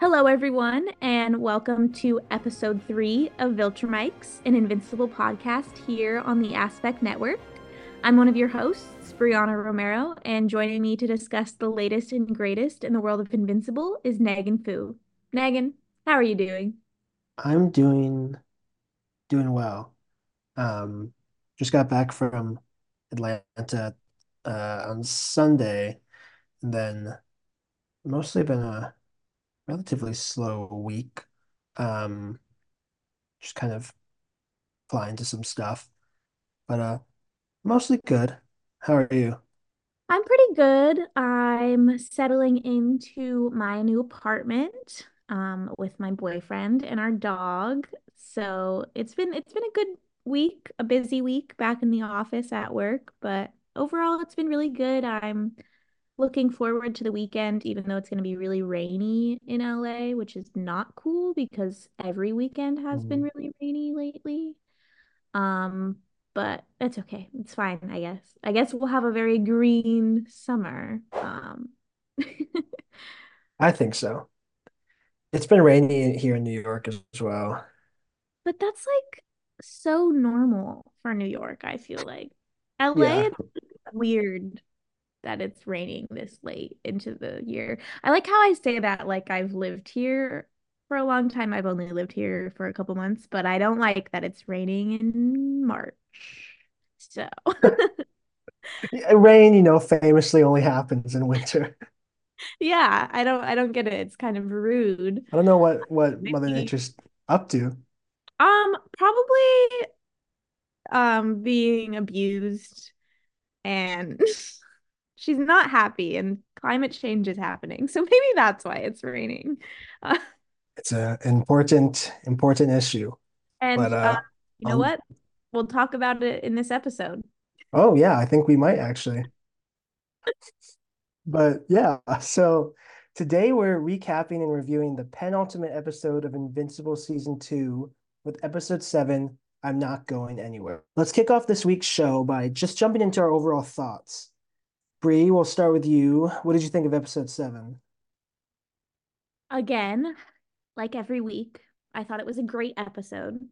Hello, everyone, and welcome to episode 3 of Viltrumics, an Invincible podcast here on the Aspect Network. I'm one of your hosts, Brianna Romero, and joining me to discuss the latest and greatest in the world of Invincible is Megan Fu. Megan, how are you doing? I'm doing well. Um, just got back from Atlanta on Sunday, and then mostly been a relatively slow week. Um, just kind of flying to some stuff, but mostly good. How are you? I'm pretty good. I'm settling into my new apartment with my boyfriend and our dog. So it's been a good week, a busy week back in the office at work, but overall it's been really good. I'm looking forward to the weekend, even though it's going to be really rainy in LA, which is not cool because every weekend has been Mm. really rainy lately. Um, but it's okay. It's fine, I guess. I guess we'll have a very green summer. I think so. It's been rainy here in New York as well. But that's like so normal for New York, I feel like. LA, Yeah, it's weird that it's raining this late into the year. I like how I say that like I've lived here for a long time. I've only lived here for a couple months, but I don't like that it's raining in March. So, rain, famously only happens in winter. yeah, I don't get it. It's kind of rude. I don't know what Mother Maybe Nature's up to. probably being abused and she's not happy and climate change is happening. So maybe that's why it's raining. Uh, It's a important issue. But and you know um, what? We'll talk about it in this episode. oh yeah, I think we might actually. But yeah, so today we're recapping and reviewing the penultimate episode of Invincible season 2 with episode 7, I'm Not Going Anywhere. Let's kick off this week's show by just jumping into our overall thoughts. Bree, we'll start with you. What did you think of episode 7? Again, like every week, I thought it was a great episode.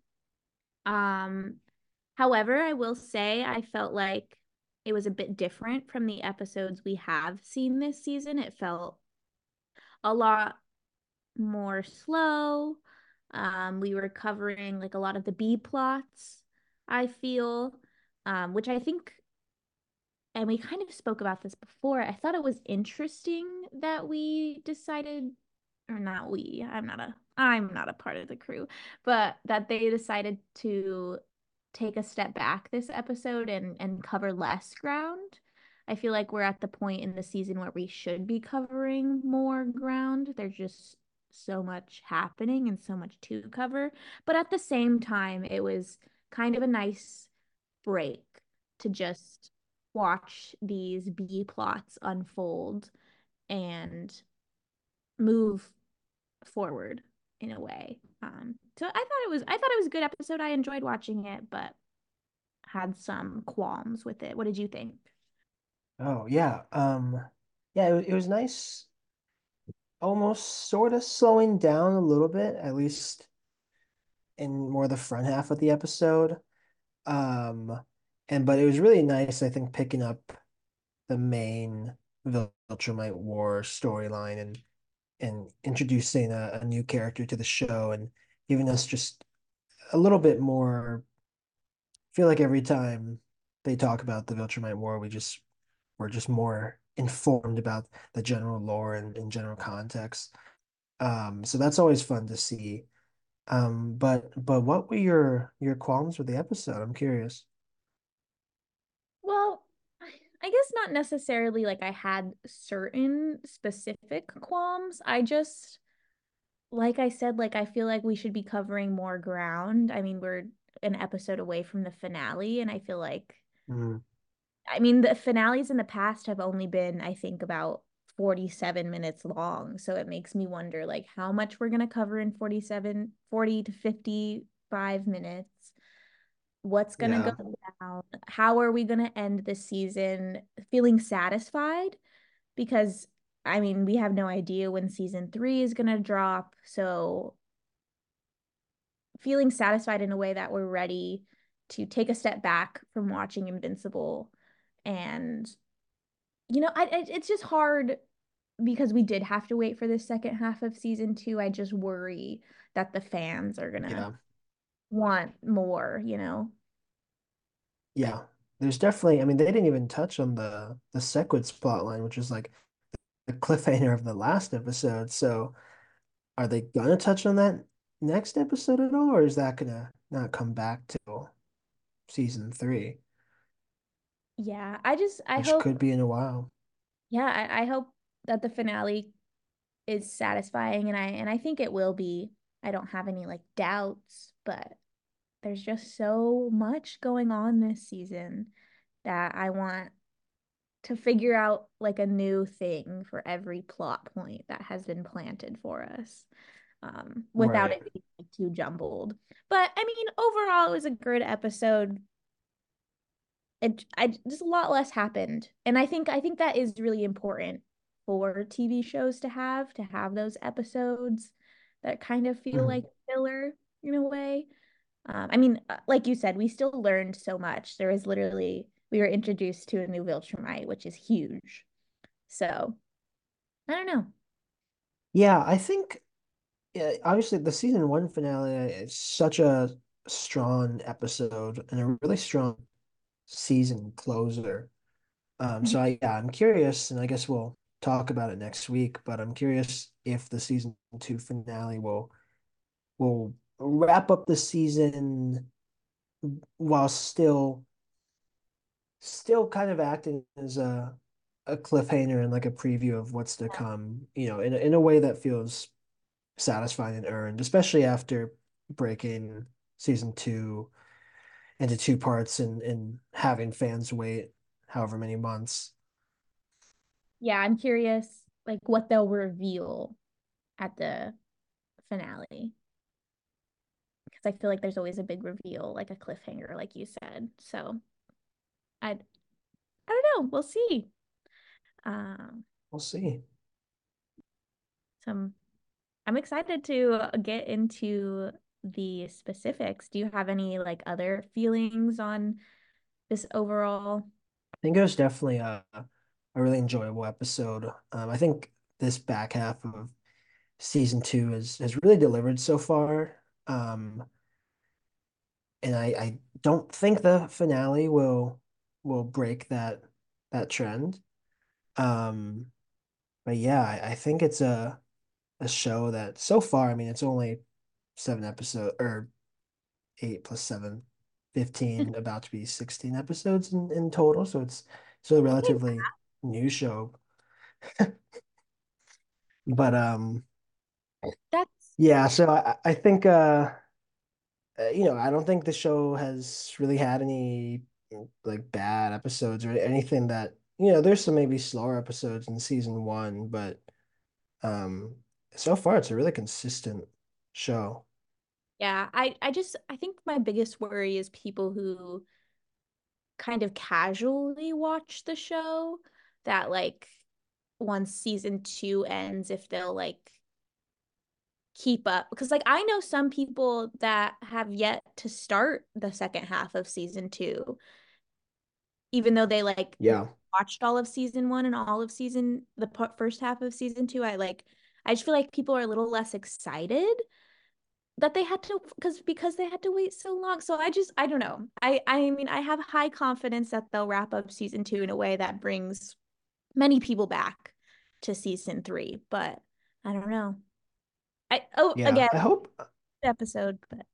Um, However, I will say I felt like it was a bit different from the episodes we have seen this season. It felt a lot more slow. We were covering like a lot of the B plots, I feel, which I think, and we kind of spoke about this before. I thought it was interesting that we decided, or not we, I'm not a part of the crew, but that they decided to take a step back this episode and cover less ground. I feel like we're at the point in the season where we should be covering more ground. There's just so much happening and so much to cover. But at the same time, it was kind of a nice break to just watch these B plots unfold and move forward in a way. So I thought it was a good episode. I enjoyed watching it, but had some qualms with it. What did you think? Oh yeah. Yeah, it was nice, almost sort of slowing down a little bit, at least in more the front half of the episode. Um, but it was really nice, I think, picking up the main Viltrumite War storyline and introducing a new character to the show and giving us just a little bit more. I feel like every time they talk about the Viltrumite War, we're just more informed about the general lore and general context. So that's always fun to see. But what were your qualms with the episode? I'm curious. Well, I guess not necessarily like I had certain specific qualms. I just, like I said, like I feel like we should be covering more ground. I mean, we're an episode away from the finale, and I feel like Mm, I mean, the finales in the past have only been, I think, about 47 minutes long. So it makes me wonder, like, how much we're going to cover in 40 to 55 minutes. What's going to yeah. go down? How are we going to end this season feeling satisfied? Because I mean, we have no idea when season 3 is going to drop. So feeling satisfied in a way that we're ready to take a step back from watching Invincible. And, it's just hard because we did have to wait for the second half of season 2. I just worry that the fans are going to Yeah. want more. Yeah. There's definitely, I mean, they didn't even touch on the Sequid's plotline, which is like the cliffhanger of the last episode. So are they gonna touch on that next episode at all, or is that gonna not come back till season three, Yeah, I which hope, could be in a while? yeah, I hope that the finale is satisfying, and I think it will be. I don't have any like doubts, but there's just so much going on this season that I want to figure out like a new thing for every plot point that has been planted for us, without Right. it being like, too jumbled. But I mean, overall, it was a good episode. Just a lot less happened, and I think that is really important for TV shows to have those episodes that kind of feel like Mhm. filler in a way. I mean, like you said, we still learned so much. There was literally we were introduced to a new Viltrumite, which is huge. So I don't know. Yeah, I think obviously the season one finale is such a strong episode and a really strong season closer. So I'm curious, and I guess we'll talk about it next week, but I'm curious if the season two finale will wrap up the season while still kind of acting as a cliffhanger and like a preview of what's to come, in a way that feels satisfying and earned, especially after breaking season two into two parts and having fans wait however many months. Yeah, I'm curious like what they'll reveal at the finale because I feel like there's always a big reveal, like a cliffhanger, like you said. So I don't know. We'll see. Um, We'll see. some I'm excited to get into the specifics. Do you have any like other feelings on this overall? I think it was definitely a really enjoyable episode. I think this back half of season two has really delivered so far. And I don't think the finale will break that trend. Um, but yeah, I think it's a show that so far, I mean, it's only 7 episode or 8 plus 7, 15, about to be 16 episodes in total. So it's a relatively new show. But That's yeah, so I think I don't think the show has really had any like bad episodes or anything that, there's some maybe slower episodes in season one, but um so far it's a really consistent show. yeah, I think my biggest worry is people who kind of casually watch the show that like once season 2 ends if they'll like keep up because like I know some people that have yet to start the second half of season 2 even though they like Yeah. watched all of season 1 and all of first half of season 2. I just feel like people are a little less excited that they had to because they had to wait so long. So I don't know. I mean I have high confidence that they'll wrap up season 2 in a way that brings many people back to season 3, but I don't know. Yeah. Again, I hope episode, but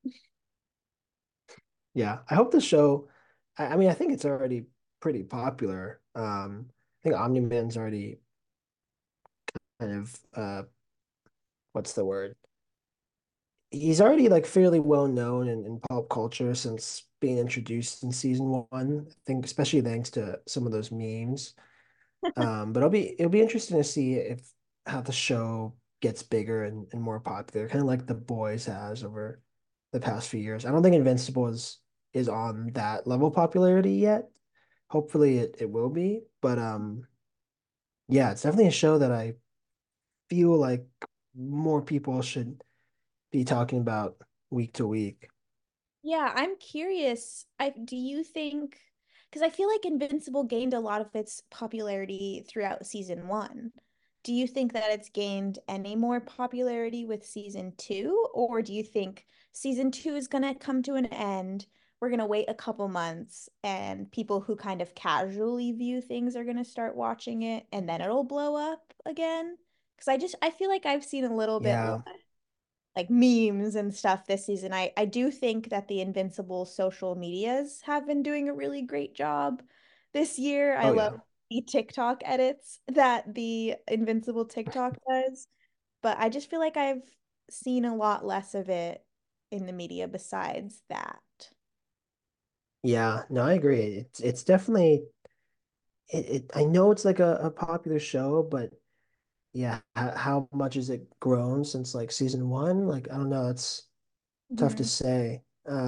Yeah, I hope the show. I mean, I think it's already pretty popular. I think Omni-Man's already kind of what's the word? He's already like fairly well known in pop culture since being introduced in season one. I think especially thanks to some of those memes. But it'll be interesting to see if how the show gets bigger and more popular, kind of like The Boys has over the past few years. I don't think Invincible is on that level of popularity yet. Hopefully it will be, but Yeah, it's definitely a show that I feel like more people should be talking about week to week. Yeah, I'm curious. Do you think, because I feel like Invincible gained a lot of its popularity throughout season one. Do you think that it's gained any more popularity with season two, or do you think season two is gonna come to an end? We're gonna wait a couple months, and people who kind of casually view things are gonna start watching it, and then it'll blow up again? Because I feel like I've seen a little bit Yeah. like memes and stuff this season. I do think that the Invincible social medias have been doing a really great job this year. I Oh love yeah. the TikTok edits that the Invincible TikTok does, but I just feel like I've seen a lot less of it in the media besides that. Yeah, no, I agree. It's definitely I know it's like a popular show, but yeah, how much has it grown since like season one? Like I don't know, it's tough to Mhm. say.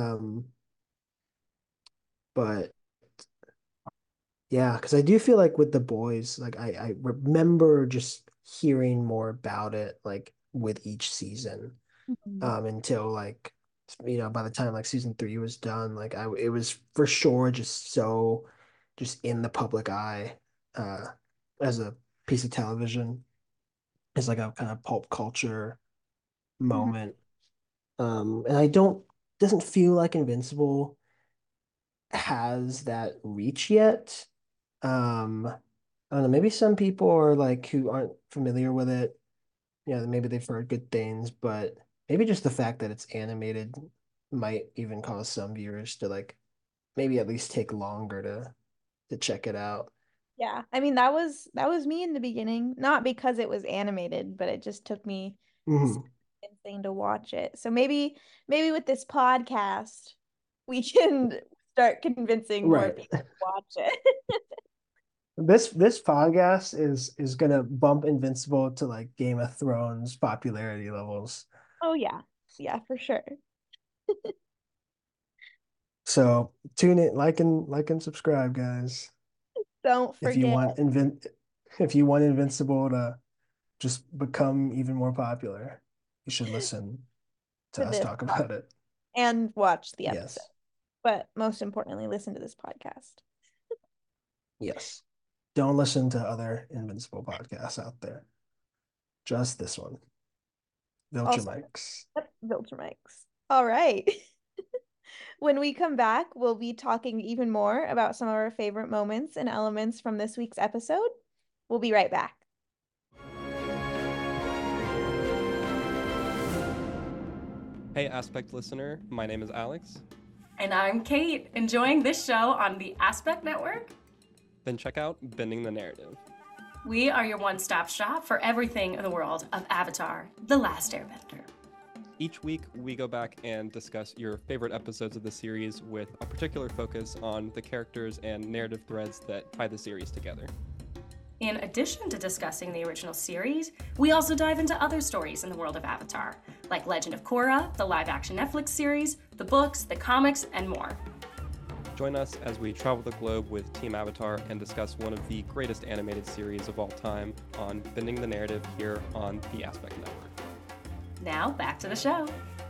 But yeah, because I do feel like with the boys, like I remember just hearing more about it like with each season. Mhm. Until like by the time like season three was done, like it was for sure just so just in the public eye uh as a piece of television, as like a kind of pulp culture Mhm. moment. And I don't doesn't feel like Invincible has that reach yet. I don't know, maybe some people are like who aren't familiar with it, maybe they've heard good things, but maybe just the fact that it's animated might even cause some viewers to like maybe at least take longer to check it out. Yeah, I mean that was me in the beginning, not because it was animated, but it just took me so Mhm. insane to watch it. So maybe with this podcast we can start convincing more Right. people to watch it. This podcast is gonna bump Invincible to like Game of Thrones popularity levels. Oh yeah. Yeah, for sure. So tune in, like and subscribe, guys. Don't If you forget want if you want Invincible to just become even more popular, you should listen to to us this talk about it. and watch the episode. Yes. But most importantly, listen to this podcast. Yes. Don't listen to other Invincible podcasts out there. Just this one. Vilcher Also, Mike's. yep, Viltrumics. All right. When we come back, we'll be talking even more about some of our favorite moments and elements from this week's episode. We'll be right back. Hey, Aspect listener, my name is Alex. And I'm Kate, enjoying this show on the Aspect Network. Then check out Bending the Narrative. We are your one stop shop for everything in the world of Avatar The Last Airbender. Each week, we go back and discuss your favorite episodes of the series with a particular focus on the characters and narrative threads that tie the series together. In addition to discussing the original series, we also dive into other stories in the world of Avatar, like Legend of Korra, the live action Netflix series, the books, the comics, and more. Join us as we travel the globe with Team Avatar and discuss one of the greatest animated series of all time on Bending the Narrative here on the Aspect Network. Now, back to the show.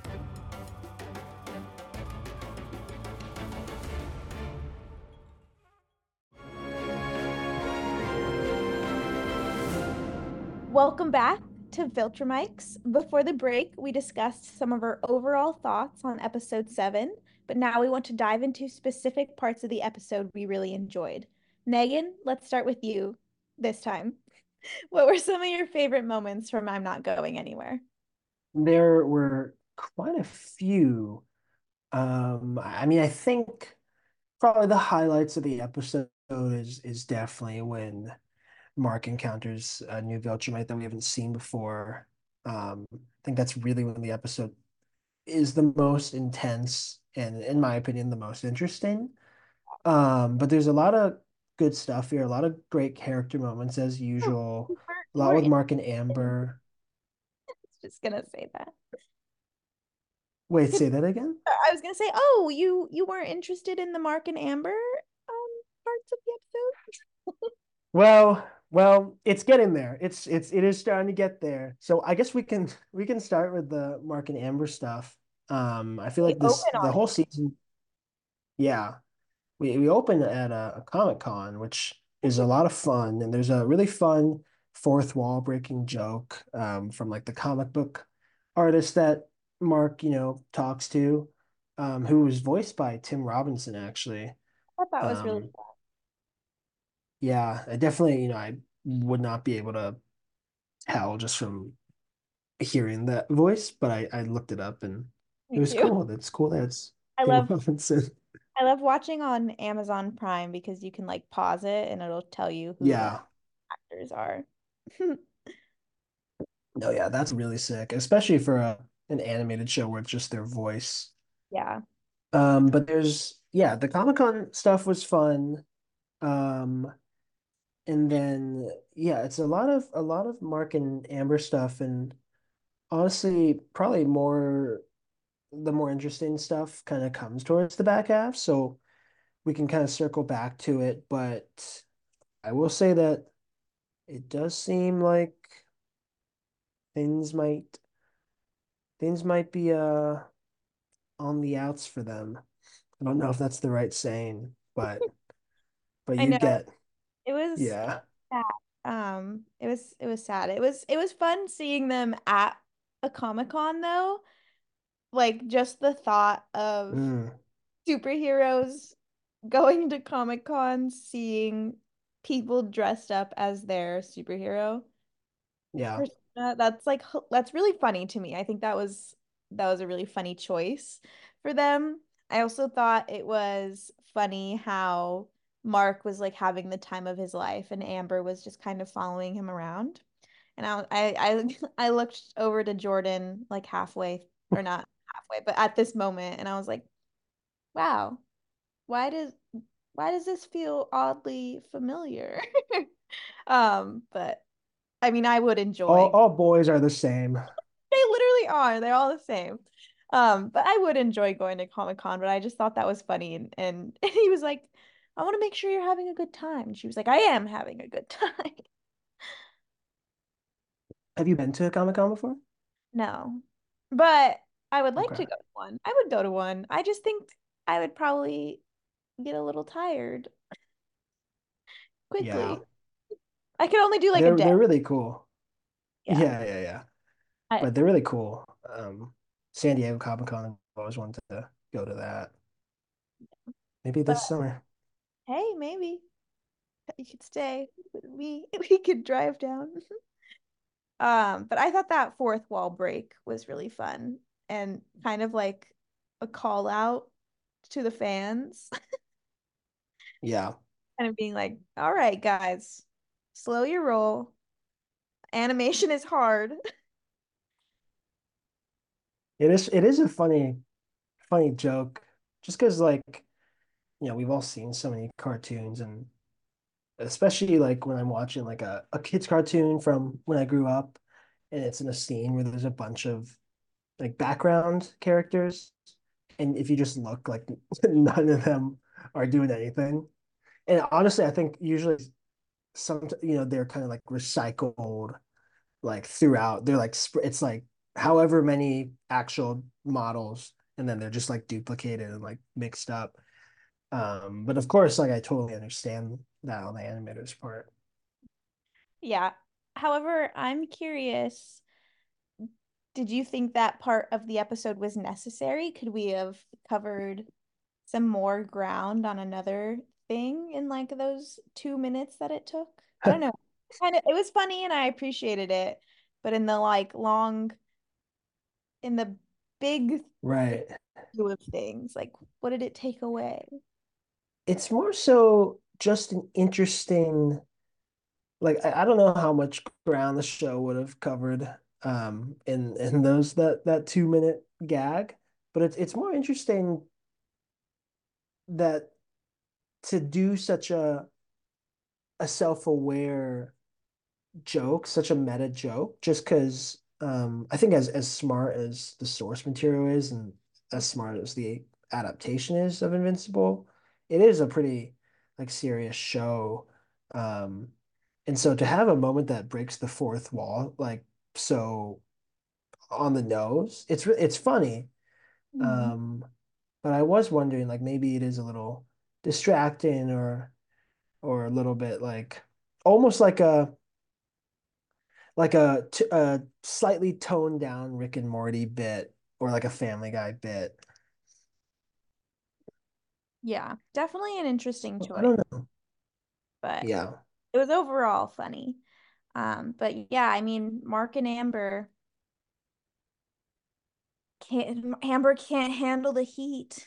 Welcome back to Viltrumics. Before the break, we discussed some of our overall thoughts on episode 7, but now we want to dive into specific parts of the episode we really enjoyed. Megan, let's start with you this time. What were some of your favorite moments from I'm Not Going Anywhere? There were quite a few. I mean, I think probably the highlights of the episode is definitely when Mark encounters a new Viltrumite that we haven't seen before. I think that's really when the episode is the most intense and, in my opinion, the most interesting. But there's a lot of good stuff here, a lot of great character moments as Oh, usual, a you lot with weren't Mark and interested. Amber. Just gonna say that. Wait, say that again? I was gonna say, oh, you weren't interested in the Mark and Amber parts of the episode? Well, Well, it's getting there. It is starting to get there. So I guess we can start with the Mark and Amber stuff. I feel They like open the on whole it. season, yeah. We opened at a Comic-Con, which is a lot of fun, and there's a really fun fourth wall breaking joke from like the comic book artist that Mark, talks to, who was voiced by Tim Robinson actually. I thought that was really Um, fun. yeah, I definitely, I would not be able to tell just from hearing that voice, but I looked it up and it Me was too. cool. It's cool that it's I Tim love Robinson. I love watching on Amazon Prime because you can like pause it and it'll tell you who the Yeah. actors are. No, yeah, that's really sick, especially for an animated show where it's just their voice. Yeah. But yeah, the Comic-Con stuff was fun. Um, and then yeah, it's a lot of Mark and Amber stuff, and honestly, probably the more interesting stuff kind of comes towards the back half, so we can kind of circle back to it. But I will say that it does seem like things might things might be on the outs for them. I don't know if that's the right saying, but I you know. get, It was yeah. sad. It was sad. It was fun seeing them at a Comic-Con though. Like just the thought of Mm, superheroes going to Comic-Con, seeing people dressed up as their superhero yeah. persona, that's really funny to me. I think that was a really funny choice for them. I also thought it was funny how Mark was like having the time of his life and Amber was just kind of following him around. And I looked over to Jordan like halfway, or not halfway, but at this moment, and I was like, wow, why does why does this feel oddly familiar? But I mean, I would All enjoy. all boys are the same. They literally are. They're all the same. But I would enjoy going to Comic-Con, but I just thought that was funny, and he was like, I want to make sure you're having a good time. And she was like, I am having a good time. Have you been to a Comic-Con before? No. But I would like Okay. to go to one. I would go to one. I just think I would probably get a little tired Yeah. quickly. I could only do like a They're day. they're really cool. Yeah. Yeah, yeah, yeah. I But they're really cool. San Diego Comic-Con, I've always wanted to go to that. Maybe but this summer. hey, maybe you could stay with me. We could drive down. But I thought that fourth wall break was really fun and kind of like a call out to the fans, Yeah. kind of being like, all right, guys, slow your roll. Animation is hard. It is a funny joke. Just because like, we've all seen so many cartoons, and especially like when I'm watching like a kid's cartoon from when I grew up, and it's in a scene where there's a bunch of like background characters, and if you just look like none of them are doing anything. And honestly, I think usually they're kind of like recycled like throughout. They're like it's like however many actual models, and then they're just like duplicated and like mixed up. But of course, like I totally understand that on the animator's part. Yeah. However, I'm curious, did you think that part of the episode was necessary? Could we have covered some more ground on another thing in like those 2 minutes that it took? I don't know. It was funny and I appreciated it, but in the like in the big Right. view of things, like what did it take away? It's more so just an interesting, like I don't know how much ground the show would have covered in those that 2 minute gag, but it's more interesting that to do such a self-aware joke, such a meta joke, just because I think as smart as the source material is and as smart as the adaptation is of Invincible, it is a pretty like serious show. Um, And so to have a moment that breaks the fourth wall, like so on the nose, it's funny. Mhm. Um, but I was wondering like maybe it is a little distracting or a little bit like almost like a slightly toned down Rick and Morty bit or like a Family Guy bit. Yeah, definitely an interesting So, I choice, don't know. but Yeah. it was overall funny. But yeah, I mean, Mark and Amber can't handle the heat.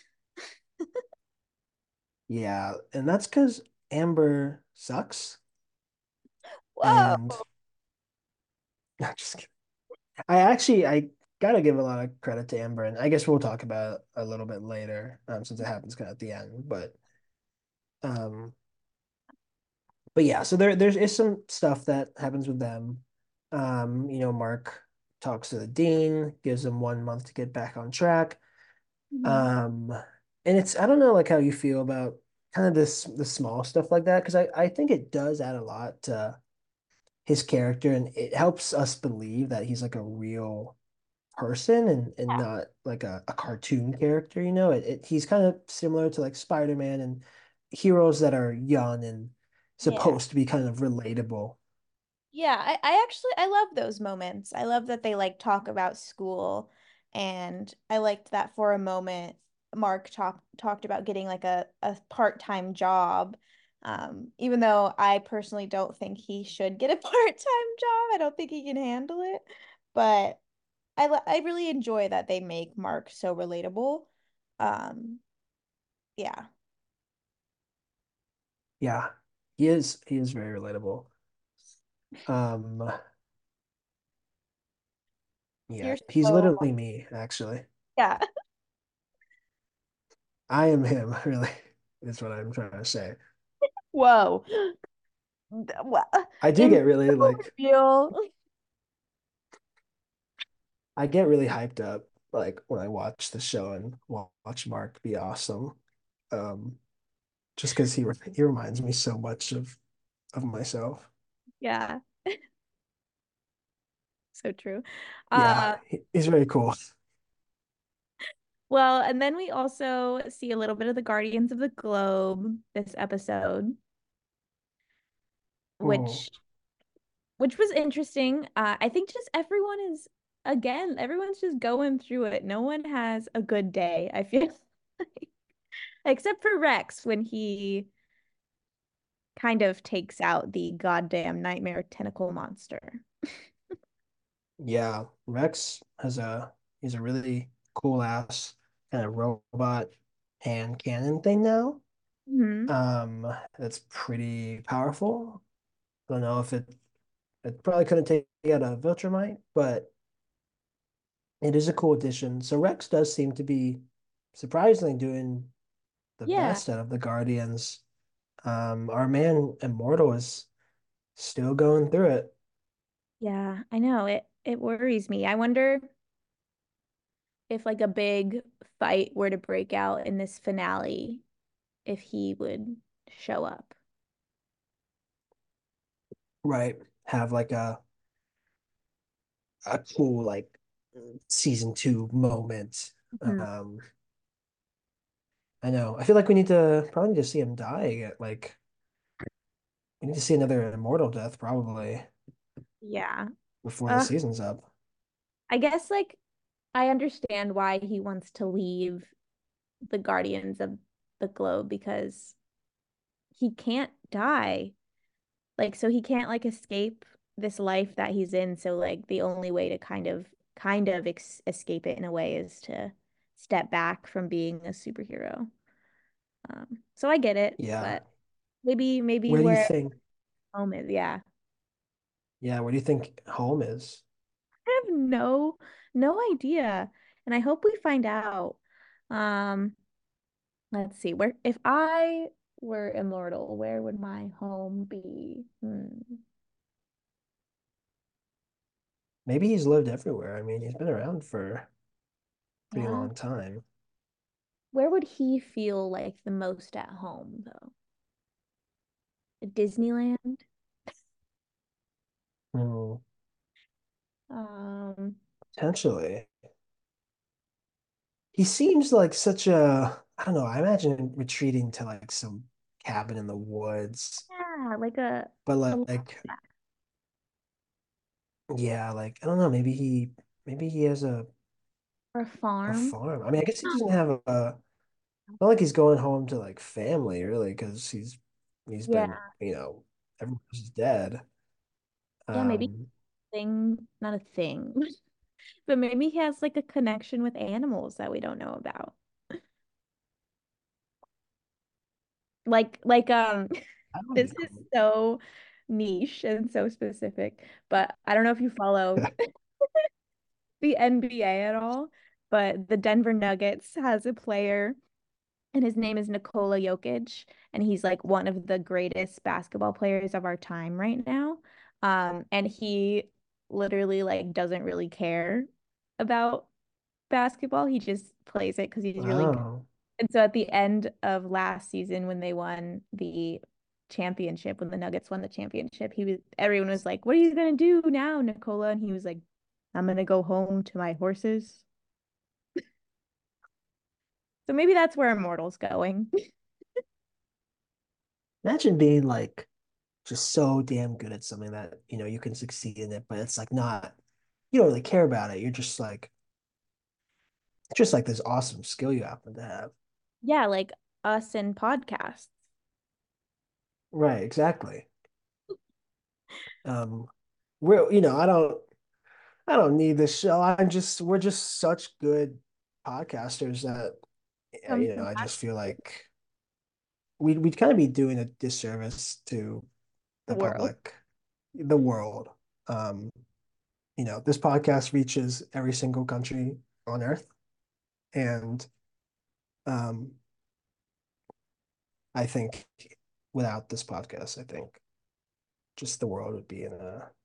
Yeah. And that's because Amber sucks. Whoa. And I'm just kidding. I gotta give a lot of credit to Amber, and I guess we'll talk about it a little bit later, since it happens kind of at the end. Um, but yeah, so there's is some stuff that happens with them. Mark talks to the dean, gives him 1 month to get back on track. Mhm. Um, and it's I don't know like how you feel about kind of the small stuff like that because I think it does add a lot to his character and it helps us believe that he's like a real person and not like a cartoon character, he's kind of similar to like Spider-Man and heroes that are young and Yeah. supposed to be kind of relatable. Yeah, I actually I love those moments. I love that they like talk about school, and I liked that for a moment Mark talked about getting like a part-time job. Even though I personally don't think he should get a part-time job. I don't think he can handle it. But I really enjoy that they make Mark so relatable. Um, yeah. Yeah, he is very relatable. Um, yeah, You're he's so literally me, actually. yeah. I am him, really, is what I'm trying to say. Whoa. Well, I do in get really like real. I get really hyped up like when I watch the show and watch Mark be awesome. Um, just because he reminds me so much of myself. Yeah, so true. Yeah, he's very cool. Well, and then we also see a little bit of the Guardians of the Globe this episode, Mhm. which which was interesting. I think just everyone is again, everyone's just going through it. No one has a good day, I feel like. Except for Rex when he kind of takes out the goddamn nightmare tentacle monster. Yeah, Rex he's a really cool ass kind of robot hand cannon thing now. Hmm. That's pretty powerful. I don't know if it probably couldn't take out a Viltrumite, but it is a cool addition. So Rex does seem to be surprisingly doing the Yeah. best out of the Guardians. Our man Immortal is still going through it. Yeah, I know. It worries me. I wonder if like a big fight were to break out in this finale, if he would show up. Right. Have like a cool like season 2 moment. Mhm. I know. I feel like we need to probably need to see him die again. Like we need to see another immortal death probably Yeah. before the Uh, season's up. I guess like I understand why he wants to leave the Guardians of the Globe because he can't die. Like so he can't like escape this life that he's in. So like the only way to kind of escape it in a way is to step back from being a superhero. So I get it, Yeah. but maybe Where do you where think? home is, yeah. Yeah, where do you think home is? I have no idea. And I hope we find out. Um, let's see. Where if I were immortal, where would my home be? Maybe he's lived everywhere. I mean, he's been around for a pretty Yeah. long time. Where would he feel like the most at home though? Disneyland? Hmm, Um, potentially. He seems like such a, I don't know, I imagine him retreating to like some cabin in the woods. yeah, like But a like, yeah, like I don't know, maybe he has or a a farm. farm. I mean, I guess he doesn't have a not like he's going home to like family really, because he's Yeah, been, everyone's dead. yeah, maybe Um, thing, not a thing, but maybe he has like a connection with animals that we don't know about. Like I don't this is know. so niche and so specific, but I don't know if you follow the NBA at all, but the Denver Nuggets has a player and his name is Nikola Jokic, and he's like one of the greatest basketball players of our time right now. And he literally like doesn't really care about basketball. He just plays it because he's really good. Oh, And so at the end of last season, when they won the championship, when the Nuggets won the championship, everyone was like, "What are you gonna do now, Nikola?" And he was like, "I'm gonna go home to my horses." So maybe that's where Immortal's going. imagine being like just so damn good at something that, you can succeed in it, but it's like not, you don't really care about it. You're just like this awesome skill you happen to have. Yeah, like us in podcasts. Right, exactly. Um, I don't need this show. We're just such good podcasters that, Come from I just feel like we'd kind of be doing a disservice to the the world. public, the world. Um, this podcast reaches every single country on earth. And um, I think without this podcast, I think just the world would be in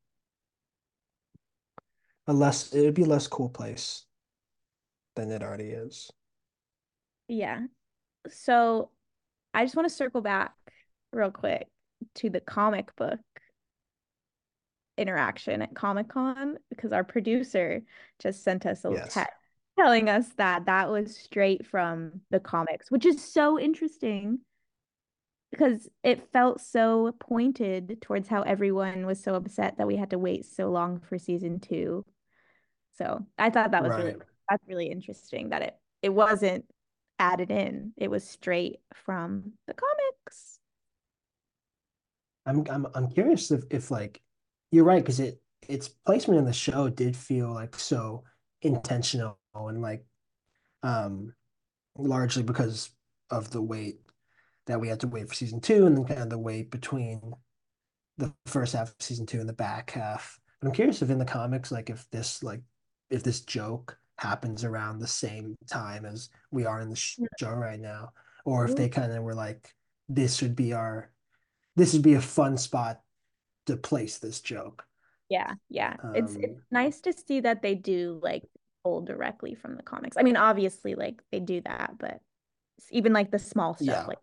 it would be a less cool place than it already is. Yeah. So I just want to circle back real quick to the comic book interaction at Comic-Con because our producer just sent us a Yes. text telling us that that was straight from the comics, which is so interesting because it felt so pointed towards how everyone was so upset that we had to wait so long for season 2. So I thought Right. that's really interesting that it wasn't added in. It was straight from the comics. I'm curious if like you're right, because its placement in the show did feel like so intentional, and like um largely because of the wait that we had to wait for season two, and then kind of the wait between the first half of season two and the back half. But I'm curious if in the comics, like if this joke happens around the same time as we are in the show right now, or if Ooh. they kind of were like, this would be this would be a fun spot to place this joke. Yeah, yeah. It's Um, nice to see that they do like pull directly from the comics. I mean, obviously, like they do that, but even like the small stuff, yeah, like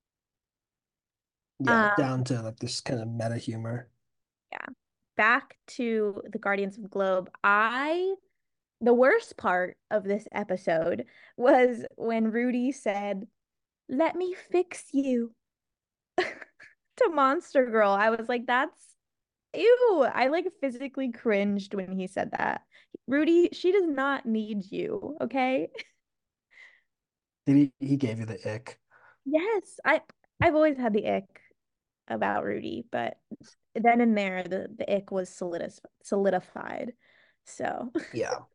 yeah, um, down to like this kind of meta humor. yeah. Back to the Guardians of the Globe. The worst part of this episode was when Rudy said, "Let me fix you." To Monster Girl. I was like, that's ew. I like physically cringed when he said that. Rudy, she does not need you, okay? Did he gave you the ick? Yes, I've always had the ick about Rudy, but then and there the ick was solidified. So, Yeah.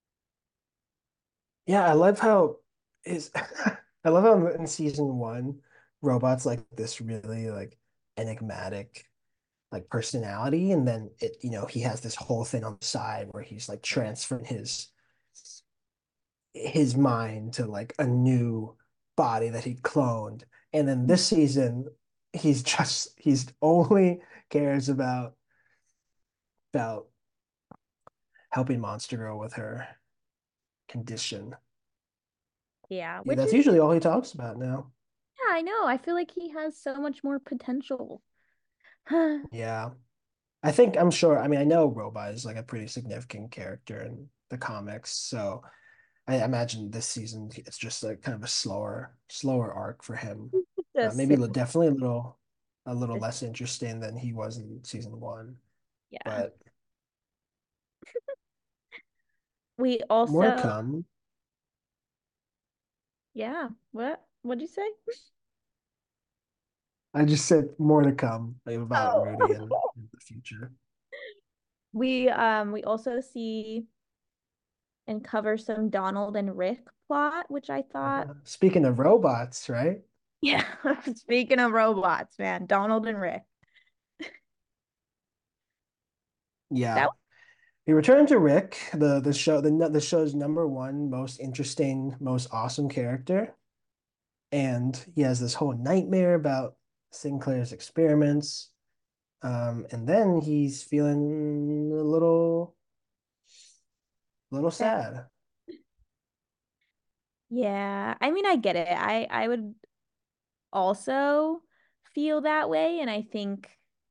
Yeah, I love how is I love how in season one, Robot's like this really like enigmatic like personality, and then he has this whole thing on the side where he's like transferring his mind to like a new body that he cloned. And then this season, he's only cares about helping Monster Girl with her condition. yeah, Yeah, which that's is usually all he talks about now. yeah, I know. I feel like he has so much more potential. Yeah. I'm sure. I mean, I know Robot is like a pretty significant character in the comics, so I imagine this season it's just like kind of a slower arc for him. Just Maybe sit, definitely a little just less interesting than he was in season one, yeah. but We more to also, come. yeah. What'd you say? I just said more to come about Rudy Oh. in the future. We also see and cover some Donald and Rick plot, which I thought, Speaking of robots, right? yeah, speaking of robots, man, Donald and Rick. Yeah. That We return to Rick, the show's number one most interesting, most awesome character, and he has this whole nightmare about Sinclair's experiments. And then he's feeling little that sad. yeah, I mean I get it. I would also feel that way, and I think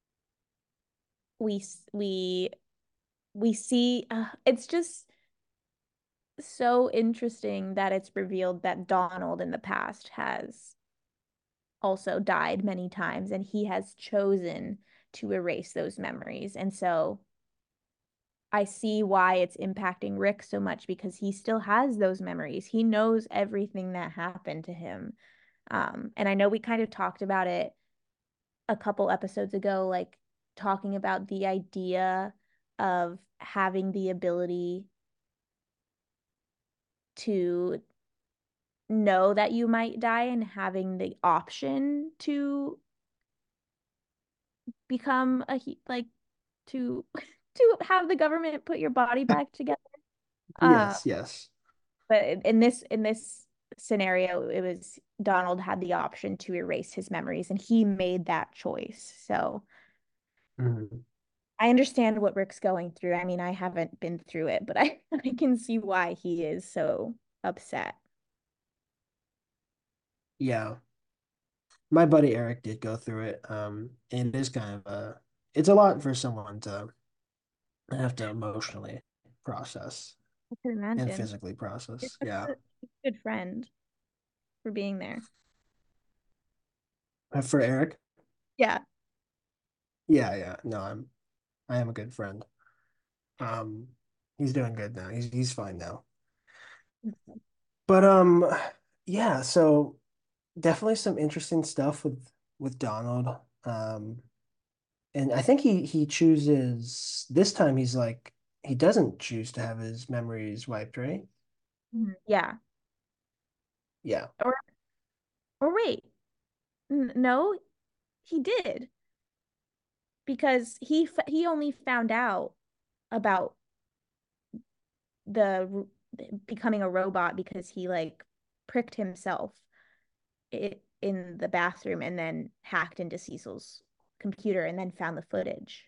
we s- we see it's just so interesting that it's revealed that Donald in the past has also died many times and he has chosen to erase those memories. And so I see why it's impacting Rick so much because he still has those memories. He knows everything that happened to him. And I know we kind of talked about it a couple episodes ago, like talking about the idea of having the ability to know that you might die and having the option to become like to to have the government put your body back together. Uh, Yes, yes. but in this scenario, it was Donald had the option to erase his memories, and he made that choice. So Mhm. I understand what Rick's going through. I mean, I haven't been through it, but I can see why he is so upset. Yeah. My buddy Eric did go through it. And it is kind of it's a lot for someone to have to emotionally process I can and imagine. physically You're process. such Yeah. a good friend for being there. For Eric, Yeah. yeah, yeah. No, I am a good friend. Um, he's doing good now. He's fine now. But yeah, so definitely some interesting stuff with Donald. And I think he chooses this time he's like he doesn't choose to have his memories wiped, right? Mhm. Yeah. Yeah. Or or wait. No, he did because he only found out about the becoming a robot because he like pricked himself in the bathroom and then hacked into Cecil's computer and then found the footage.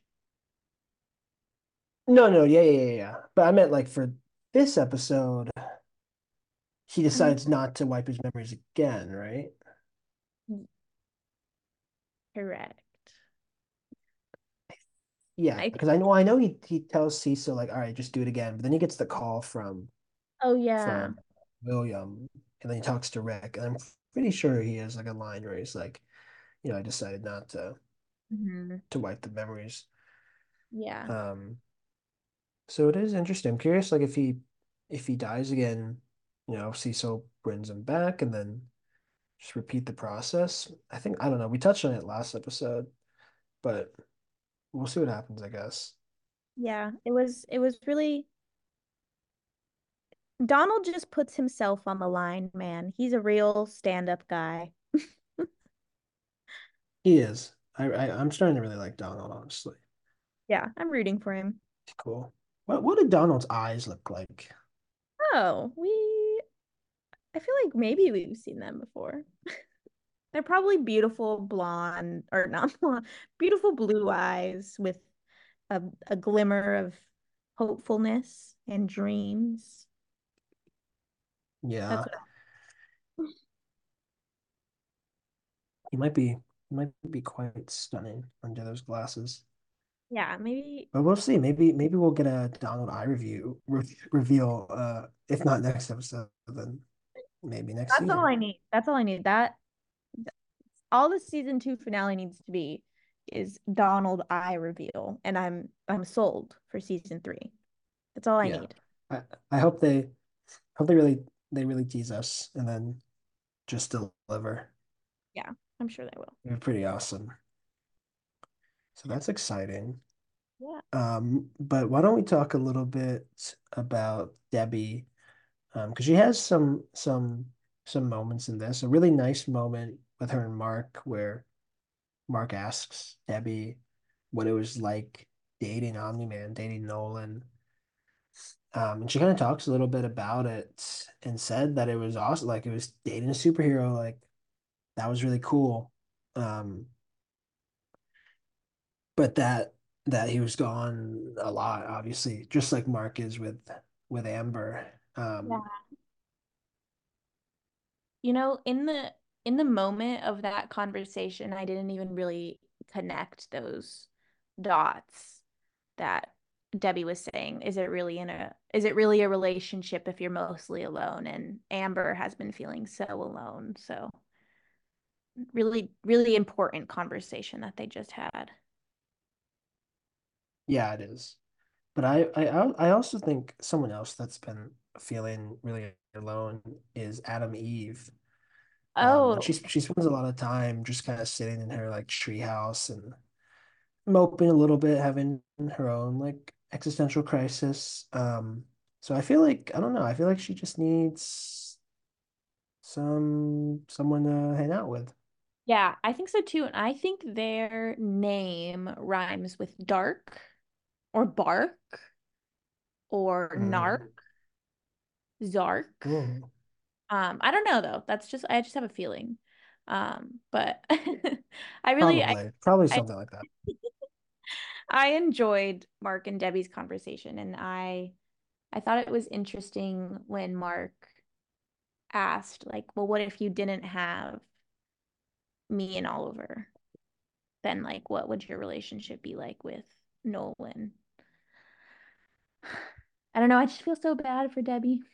No, no, yeah, yeah, yeah, yeah. But I meant like for this episode, he Um, decides not to wipe his memories again, right? correct. Yeah, I think. because I know he tells Cecil like, all right, just do it again. But then he gets the call Oh yeah. from William, and then he talks to Rick, and I'm pretty sure he has like a line where he's like, I decided not Mhm. to wipe the memories. Yeah. Um, so it is interesting. I'm curious, like if he dies again, Cecil brings him back, and then just repeat the process. I don't know. We touched on it last episode, but we'll see what happens, I guess. Yeah. It was really Donald just puts himself on the line, man. He's a real stand-up guy. He is. I'm starting to really like Donald, honestly. Yeah, I'm rooting for him. Cool. What did Donald's eyes look like? Oh, I feel like maybe we've seen them before. They're probably beautiful blonde or not blonde, beautiful blue eyes with a glimmer of hopefulness and dreams. That's Yeah, what he might be quite stunning under those glasses. Yeah, maybe But we'll see. Maybe we'll get a Donald I reveal. If not next episode, then maybe next that's all season. I need. That's all I need. That all the season 2 finale needs to be is Donald I reveal, and I'm sold for season 3. That's all I Yeah. need. I hope they really tease us and then just deliver. Yeah, I'm sure they will. It'd be pretty awesome. So that's exciting. Yeah. But why don't we talk a little bit about Debbie? Because she has some moments in this. A really nice moment with her and Mark where Mark asks Debbie what it was like dating Omni-Man, dating Nolan. And she kind of talks a little bit about it and said that it was awesome, like it was dating a superhero, like that was really cool. Um, but that he was gone a lot, obviously, just like Mark is with Amber. Yeah. You know, in the moment of that conversation, I didn't even really connect those dots that Debbie was saying. Is it really a relationship if you're mostly alone? And Amber has been feeling so alone. So really, really important conversation that they just had. Yeah, it is. But I also think someone else that's been feeling really alone is Adam Eve. And Oh, she spends a lot of time just kind of sitting in her like treehouse and moping a little bit, having her own like existential crisis. So I feel like I don't know. I feel like she just needs someone to hang out with. yeah, I think so too. And I think their name rhymes with dark or bark or narc, Mm. zark. Mm. I don't know though. I just have a feeling. But I really Probably I something like that. I enjoyed Mark and Debbie's conversation, and I thought it was interesting when Mark asked like, well, what if you didn't have me and Oliver? Then like what would your relationship be like with Nolan? I don't know, I just feel so bad for Debbie.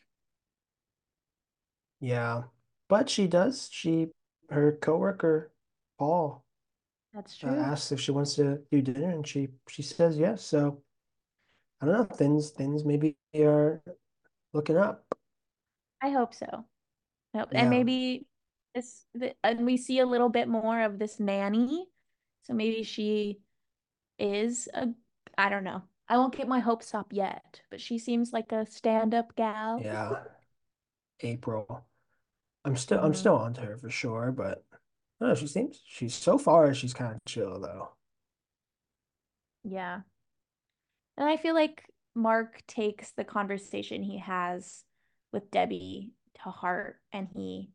Yeah, but she does. Her coworker Paul That's true. asks if she wants to do dinner, and she says yes. So I don't know. Things maybe are looking up. I hope so. And Yeah, maybe and we see a little bit more of this nanny. So maybe she is a, I don't know. I won't get my hopes up yet, but she seems like a stand-up gal. yeah. April. I'm Hmm. still on to her for sure, but I don't know. She's so far she's kind of chill though. Yeah. And I feel like Mark takes the conversation he has with Debbie to heart, and he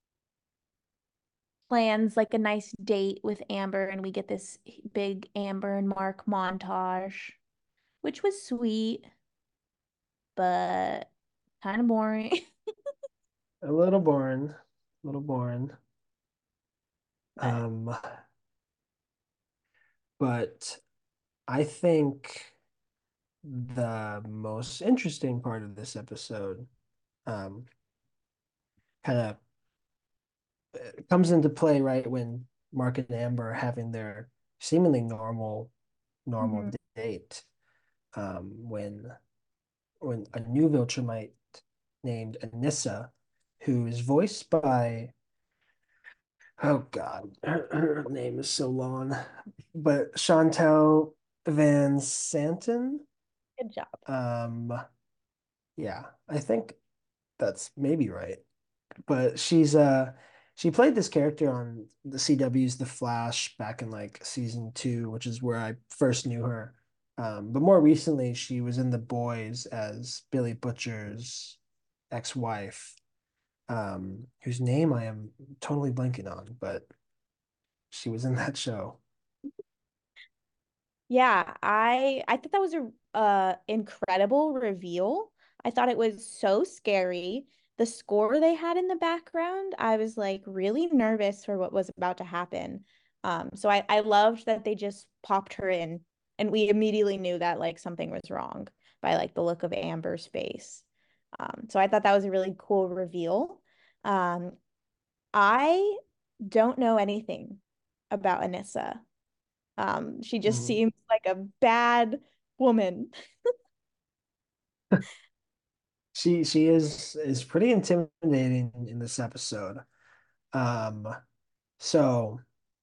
plans like a nice date with Amber, and we get this big Amber and Mark montage, which was sweet, but kind of boring. A little boring, a little boring. But Um, but I think the most interesting part of this episode, um, kind of comes into play right when Mark and Amber are having their seemingly normal mhm. date. When a new Viltrumite named Anissa, who is voiced by, oh God, her name is so long, but Chantel Van Santen. Good job. Um, yeah, I think that's maybe right. But she played this character on the CW's The Flash back in like season 2, which is where I first knew her. But more recently, she was in The Boys as Billy Butcher's ex-wife, whose name I am totally blanking on, but she was in that show. Yeah, I thought that was a incredible reveal. I thought it was so scary. The score they had in the background, I was like really nervous for what was about to happen. So I loved that they just popped her in. And we immediately knew that like something was wrong by like the look of Amber's face. So I thought that was a really cool reveal. Um, I don't know anything about Anissa. She just Mhm. seems like a bad woman. She is pretty intimidating in this episode. Um, so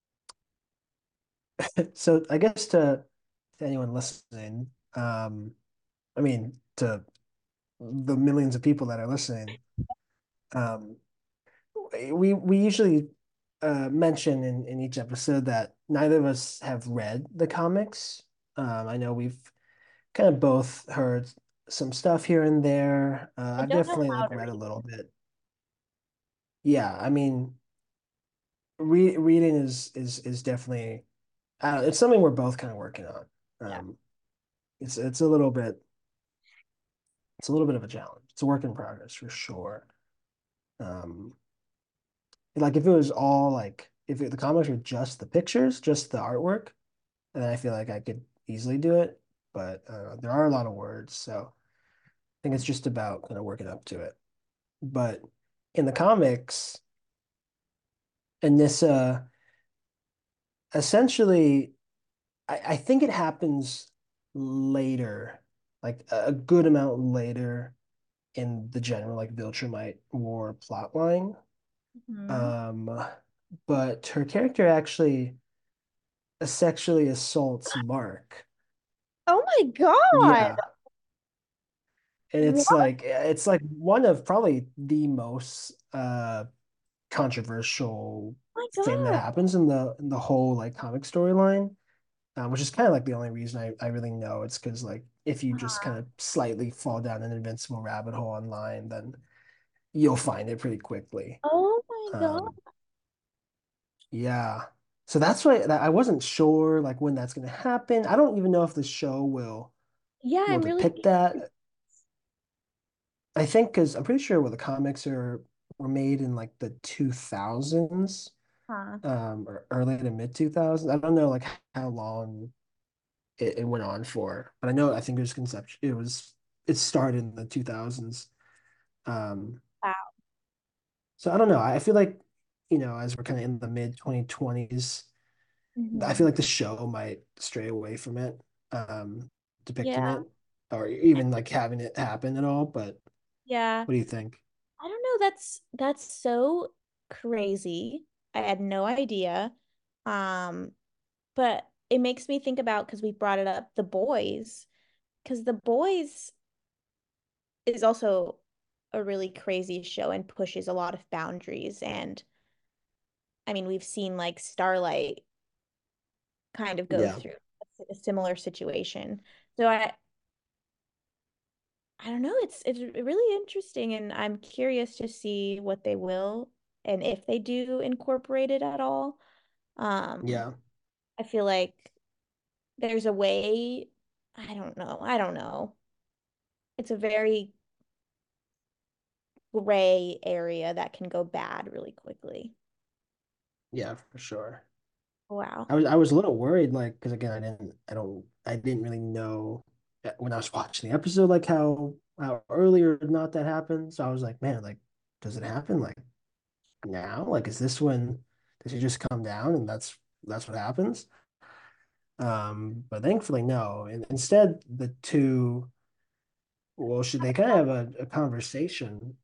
so I guess to anyone listening, I mean to the millions of people that are listening, um, we usually mention in each episode that neither of us have read the comics. I know we've kind of both heard some stuff here and there. I I've don't know definitely how like to read a read. little bit. Yeah, I mean, reading is definitely it's something we're both kind of working on. Yeah. It's a little bit it's a little bit of a challenge. It's a work in progress for sure. Um, like if it was all like the comics were just the pictures, just the artwork, then I feel like I could easily do it. But there are a lot of words, so I think it's just about kind of working up to it. But in the comics, Anissa essentially, I think it happens later, like a good amount later in the general like Viltrumite War plotline. Mhm. Um, but her character actually sexually assaults Mark. Oh my God. Yeah. And What? it's like one of probably the most controversial Oh my thing that God. happens in the whole like comic storyline. Which is kind of like the only reason I really know. It's because like if you just kind of slightly fall down an invincible rabbit hole online, then you'll find it pretty quickly. Oh my God. Um, yeah. So that's why that I wasn't sure like when that's gonna happen. I don't even know if the show Yeah, will I'm really depict that. I think because I'm pretty sure the comics were made in like the 2000s, huh. or early to mid 2000s. I don't know like how long it went on for. But I think it was conception. It started in the 2000s. Um, Wow. so I don't know. I feel like, as we're kind of in the mid 2020s, I Hmm. feel like the show might stray away from it, depicting Yeah. it, or even like having it happen at all. But Yeah. what do you think? I don't know. That's so crazy. I had no idea. Um, but it makes me think about because we brought it up, The Boys, because The Boys is also a really crazy show and pushes a lot of boundaries. And I mean, we've seen like Starlight kind of go Yeah, through a similar situation. So I don't know. It's really interesting, and I'm curious to see what they will and if they do incorporate it at all. Um, yeah, I feel like there's a way. I don't know. It's a very gray area that can go bad really quickly. yeah, for sure. Wow. I was a little worried, like, because again, I didn't really know when I was watching the episode, like how early or not that happened. So I was like, man, like, does it happen like now? Like, is this when does he just come down and that's what happens? But thankfully, no. And instead, the two, well, should they kind of have a conversation?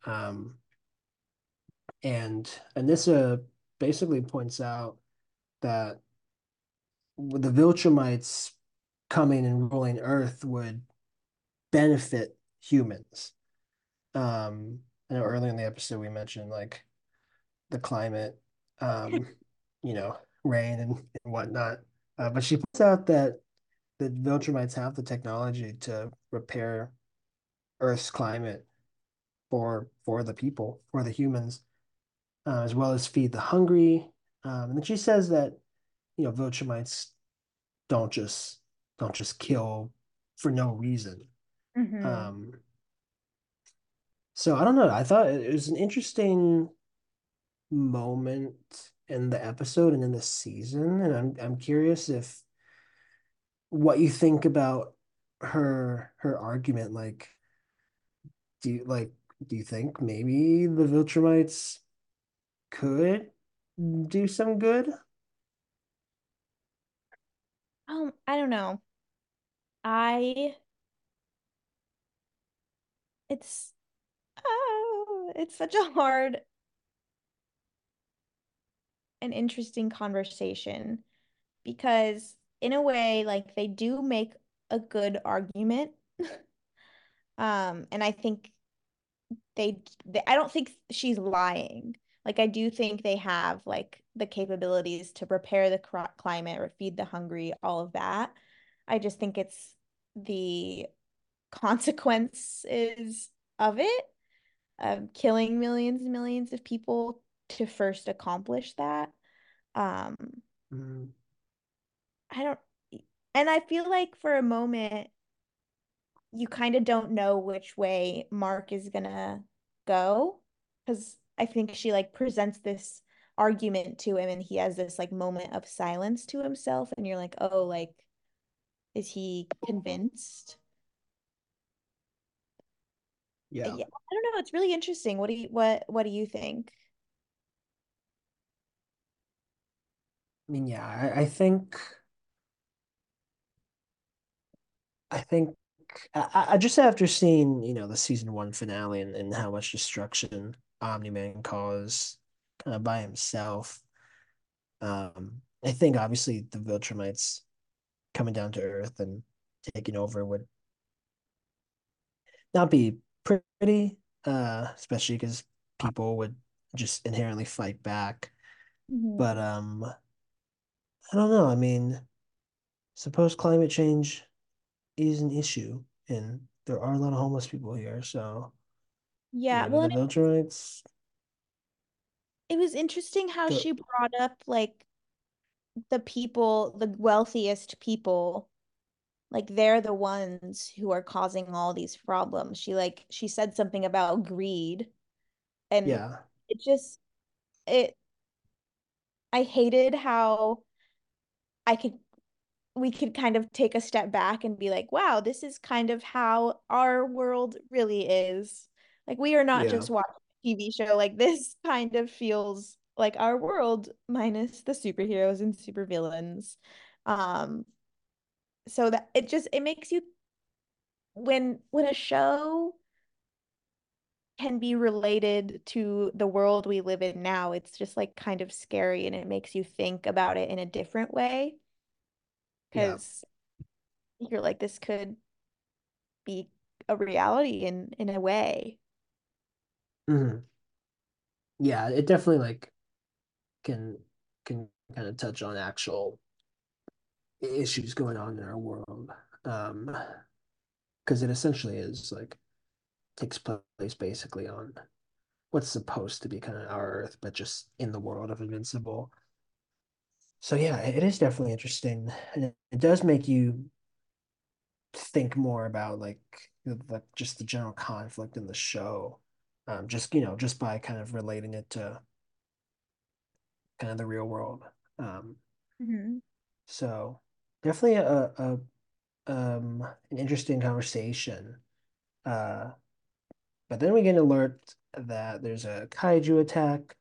And Anissa basically points out that the Viltrumites coming and ruling Earth would benefit humans. I know earlier in the episode we mentioned like the climate, um, you know, rain and whatnot. But she points out that the Viltrumites have the technology to repair Earth's climate for the people, for the humans, as well as feed the hungry. And then she says that, Viltrumites don't just don't just kill for no reason. Hmm. Um, so I don't know. I thought it was an interesting moment in the episode and in the season, and I'm curious what you think about her argument. Like, do you think maybe the Viltrumites could do some good? I don't know. I it's it's such a hard and interesting conversation because in a way, like they do make a good argument. And I think I don't think she's lying. Like I do think they have like the capabilities to repair the climate or feed the hungry, all of that. I just think it's the consequences of it, of killing millions and millions of people to first accomplish that. Um, Mm, I don't, and I feel like for a moment, you kind of don't know which way Mark is gonna go because I think she like presents this argument to him and he has this like moment of silence to himself and you're like, oh, like, is he convinced? yeah. Yeah, I don't know. It's really interesting. What do you think? I mean, yeah, I think I just after seeing, the season one finale and how much destruction Omni-Man caused kind of by himself. I think obviously the Viltrumites coming down to Earth and taking over would not be pretty, especially because people would just inherently fight back. But Mhm. I don't know. I mean, suppose climate change is an issue, and there are a lot of homeless people here, so Yeah, maybe well, the and Viltrumites it was interesting how go. she brought up like the people, the wealthiest people, like they're the ones who are causing all these problems. She said something about greed and Yeah, it just it I hated how I could we could kind of take a step back and be like, wow, this is kind of how our world really is. Like we are not yeah. just watching a TV show, like this kind of feels like our world minus the superheroes and supervillains. Um, so that it makes you when a show can be related to the world we live in now, it's just like kind of scary and it makes you think about it in a different way Yeah. because you're like, this could be a reality in a way. Hmm. Yeah, it definitely like can can kind of touch on actual issues going on in our world. Um, because it essentially is like takes place basically on what's supposed to be kind of our Earth, but just in the world of Invincible. So yeah, it is definitely interesting, and it does make you think more about like just the general conflict in the show. Just just by kind of relating it to kind of the real world. Um, Mhm. so definitely an interesting conversation. Uh, but then we get an alert that there's a kaiju attack.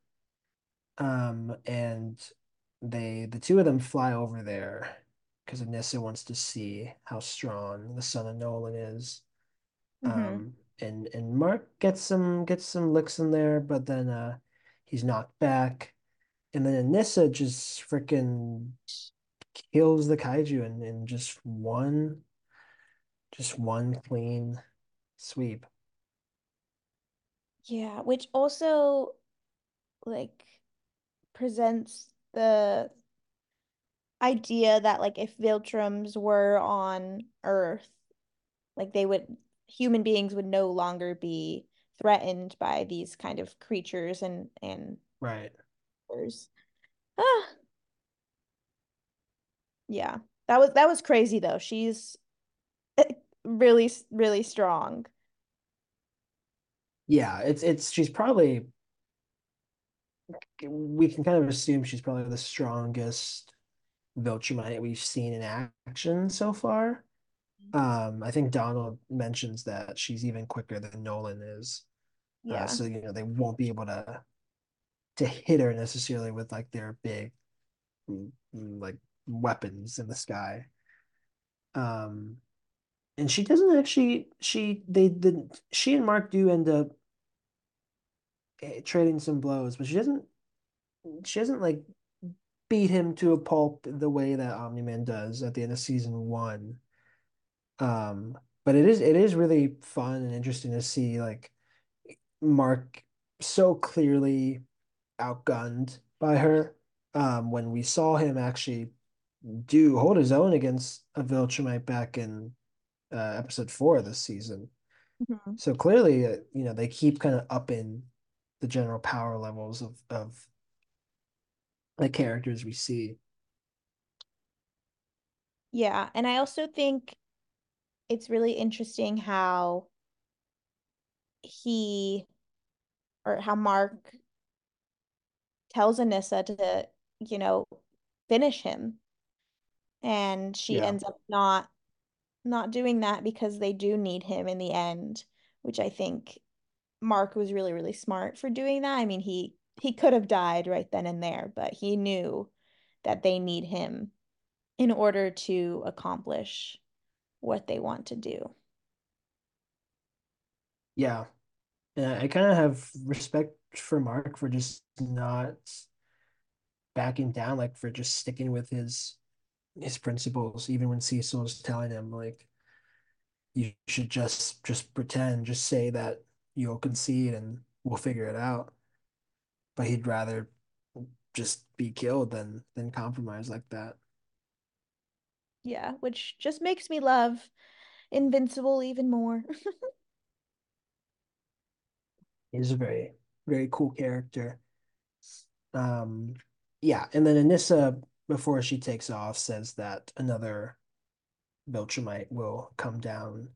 And the two of them fly over there because Anissa wants to see how strong the son of Nolan is. Mhm. And Mark gets some licks in there, but then he's knocked back. And then Anissa just freaking kills the kaiju in just one clean sweep. Yeah, which also like presents the idea that like if Viltrums were on Earth, like human beings would no longer be threatened by these kind of creatures and Right. others. Ah, yeah. That was crazy though. She's really really strong. Yeah, it's she's probably we can kind of assume she's probably the strongest Viltrumite we've seen in action so far. I think Donald mentions that she's even quicker than Nolan is. Yeah. So they won't be able to hit her necessarily with like their big like weapons in the sky. Um, and she doesn't actually she and Mark do end up trading some blows, but she doesn't like beat him to a pulp the way that Omni-Man does at the end of season one. But it is really fun and interesting to see like Mark so clearly outgunned by her. When we saw him actually do hold his own against a Viltrumite back in episode 4 of this season. Mhm. So clearly, they keep kind of upping the general power levels of the characters we see. Yeah, and I also think it's really interesting how he or how Mark tells Anissa to, you know, finish him. And she Yeah. ends up not doing that because they do need him in the end, which I think Mark was really, really smart for doing that. I mean, he could have died right then and there, but he knew that they need him in order to accomplish what they want to do. Yeah. And I kind of have respect for Mark for just not backing down, like for just sticking with his principles, even when Cecil's telling him like you should just pretend, just say that you'll concede and we'll figure it out. But he'd rather just be killed than compromise like that. Yeah, which just makes me love Invincible even more. He's a very, very cool character. Um, yeah, and then Anissa, before she takes off, says that another Viltrumite will come down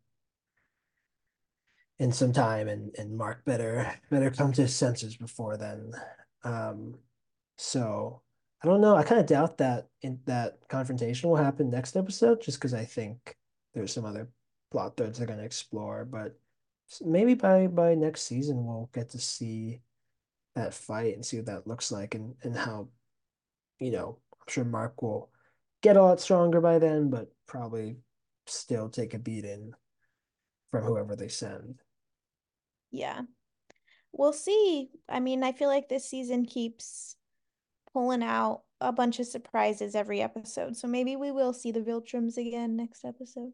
in some time, and Mark better come to his senses before then. Um, so I don't know. I kind of doubt that confrontation will happen next episode, just because I think there's some other plot threads they're going to explore. But maybe by next season we'll get to see that fight and see what that looks like, and how I'm sure Mark will get a lot stronger by then, but probably still take a beating from whoever they send. Yeah. We'll see. I mean, I feel like this season keeps pulling out a bunch of surprises every episode. So maybe we will see the Viltrums again next episode.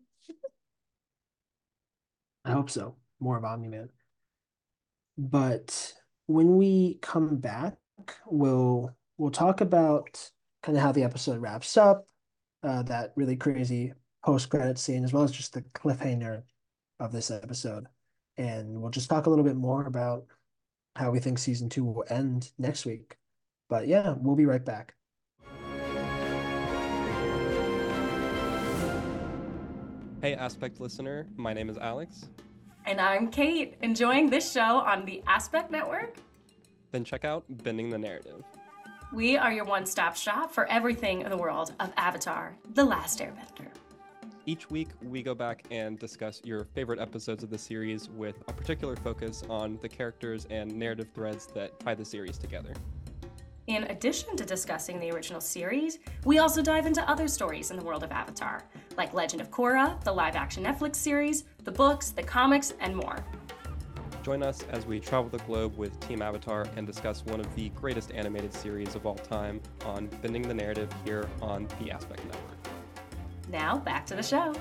I hope so. More of Omni-Man. But when we come back, we'll talk about kind of how the episode wraps up, that really crazy post-credit scene, as well as just the cliffhanger of this episode. And we'll just talk a little bit more about how we think season 2 will end next week. But yeah, we'll be right back. Hey, Aspect listener, my name is Alex. And I'm Kate, enjoying this show on the Aspect Network. Then check out Bending the Narrative. We are your one-stop shop for everything in the world of Avatar: The Last Airbender. Each week, we go back and discuss your favorite episodes of the series with a particular focus on the characters and narrative threads that tie the series together. In addition to discussing the original series, we also dive into other stories in the world of Avatar, like Legend of Korra, the live-action Netflix series, the books, the comics, and more. Join us as we travel the globe with Team Avatar and discuss one of the greatest animated series of all time on Bending the Narrative here on the Aspect Network. Now, back to the show.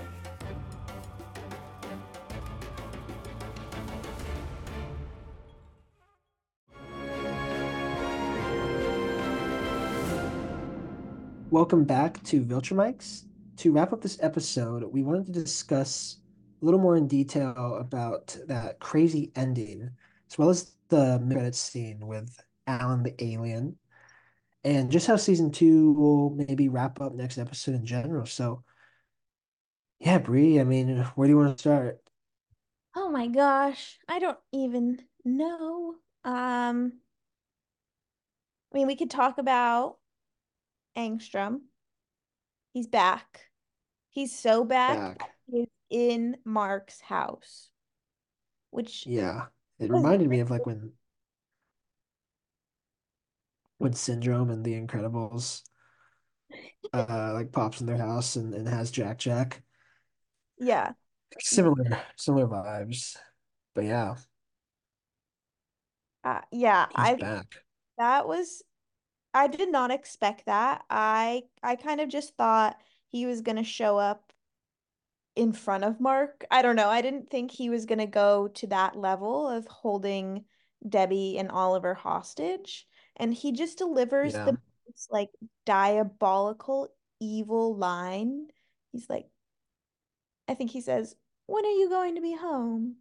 Welcome back to Viltrumites. To wrap up this episode, we wanted to discuss a little more in detail about that crazy ending, as well as the mid-credits scene with Alan the alien, and just how season 2 will maybe wrap up next episode in general. So, yeah, Bree, I mean, where do you want to start? Oh my gosh, I don't even know. I mean, we could talk about Angstrom. He's back. He's so back that back. he is in Mark's house, which Yeah. It was reminded me of like when Syndrome and the Incredibles like pops in their house and has Jack Jack. yeah. Similar vibes. But yeah, Yeah, he's back. that was I did not expect that. I kind of just thought he was gonna show up in front of Mark. I don't know. I didn't think he was gonna go to that level of holding Debbie and Oliver hostage. And he just delivers Yeah. the most like diabolical, evil line. He's like, I think he says, "When are you going to be home?"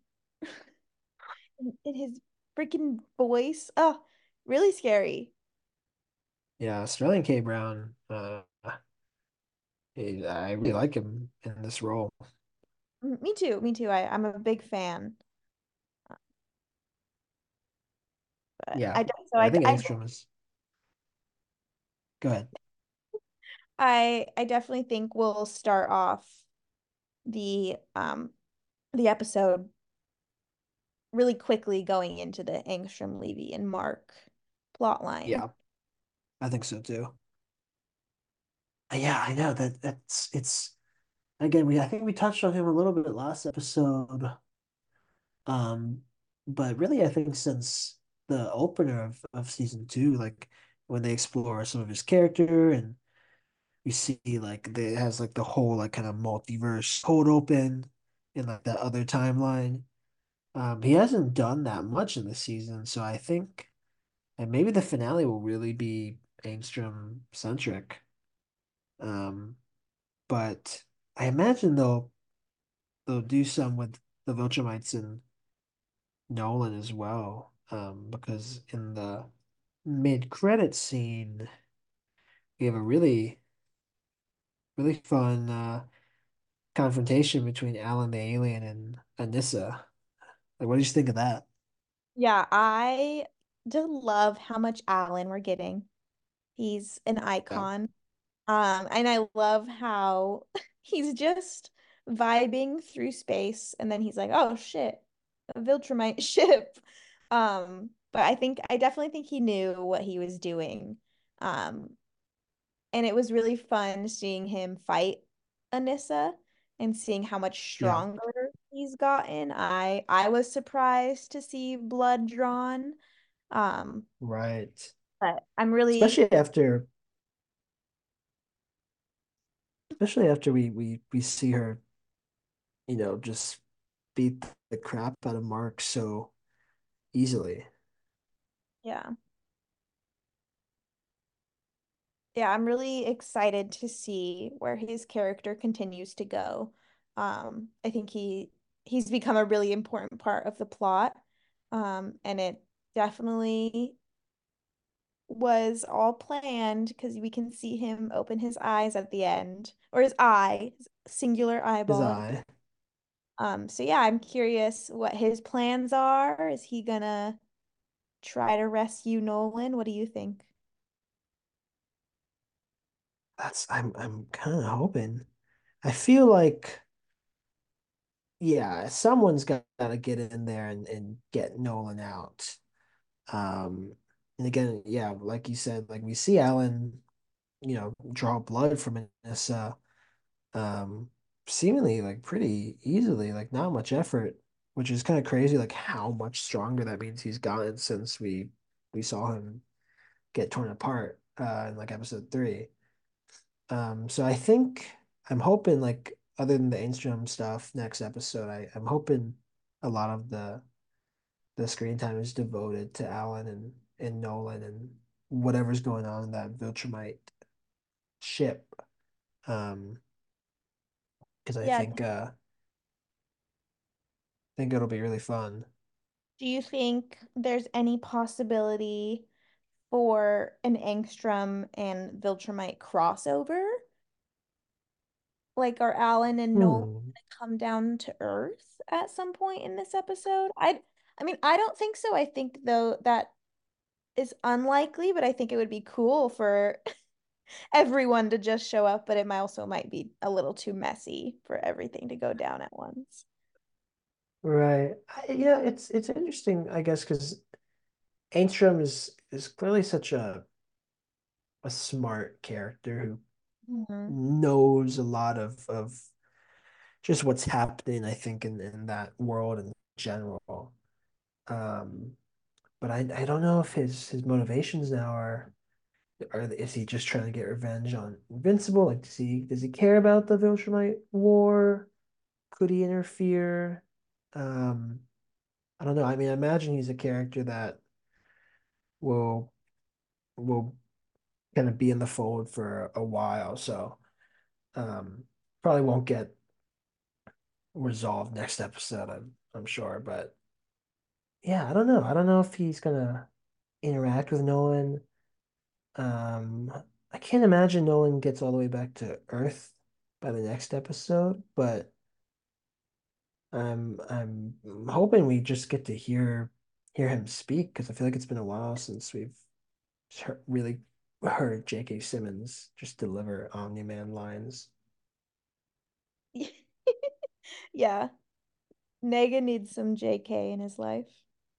In his freaking voice. Oh, really scary. Yeah, Sterling K. Brown, I really like him in this role. Me too. Me too. I'm a big fan. But Yeah. I don't, so I think Angstrom is go ahead. I definitely think we'll start off the episode really quickly going into the Angstrom, Levy, and Mark plot line. Yeah, I think so too. Yeah, I know that's it's again I think we touched on him a little bit last episode. Um, but really I think since the opener of season two, like when they explore some of his character and you see like it has like the whole like kind of multiverse cold open in like that other timeline. He hasn't done that much in this season, so I think and maybe the finale will really be Angstrom centric. Um, but I imagine they'll do some with the Viltrumites and Nolan as well. Because in the mid-credit scene, we have a really fun confrontation between Alan the alien and Anissa. Like, what did you think of that? Yeah, I just love how much Alan we're getting. He's an Yeah, icon. And I love how he's just vibing through space and then he's like, oh shit, a Viltrumite ship. But I definitely think he knew what he was doing. Um, and it was really fun seeing him fight Anissa and seeing how much yeah, stronger he's gotten. I was surprised to see blood drawn. Um, right. but I'm really Especially after we see her, just beat the crap out of Mark so easily. yeah. Yeah, I'm really excited to see where his character continues to go. I think he's become a really important part of the plot. And it definitely was all planned because we can see him open his eyes at the end, or his eye, his singular His eyeball. eye. So yeah, I'm curious what his plans are. Is he gonna try to rescue Nolan? What do you think? I'm kind of hoping. I feel like yeah, someone's got to get in there and get Nolan out. Um, and again, yeah, like you said, like we see Alan, draw blood from Anissa, um, seemingly like pretty easily, like not much effort, which is kind of crazy, like how much stronger that means he's gotten since we saw him get torn apart in like episode three. So I think I'm hoping like other than the Angstrom stuff next episode, I'm hoping a lot of the screen time is devoted to Alan and Nolan and whatever's going on in that Viltrumite ship. Um, because Yeah, I think it'll be really fun. do you think there's any possibility for an Angstrom and Viltrumite crossover? Like, are Alan and Nolan Hmm. gonna come down to Earth at some point in this episode? I mean, I don't think so. I think though that is unlikely, but I think it would be cool for everyone to just show up, but it might be a little too messy for everything to go down at once. Right. Yeah, it's interesting, I guess, because Angstrom is clearly such a smart character who knows a lot of just what's happening, I think, in that world in general. Um, but I don't know if his motivations now is he just trying to get revenge on Invincible? Like, does he care about the Viltrumite War? Could he interfere? Um, I don't know. I mean, I imagine he's a character that will will kind of be in the fold for a while, so um, probably won't get resolved next episode. I'm sure, but yeah, I don't know. I don't know if he's gonna interact with Nolan. Um, I can't imagine Nolan gets all the way back to Earth by the next episode, but I'm hoping we just get to hear him speak because I feel like it's been a while since we've really heard J.K. Simmons just deliver Omni-Man lines. Yeah. Negan needs some JK in his life.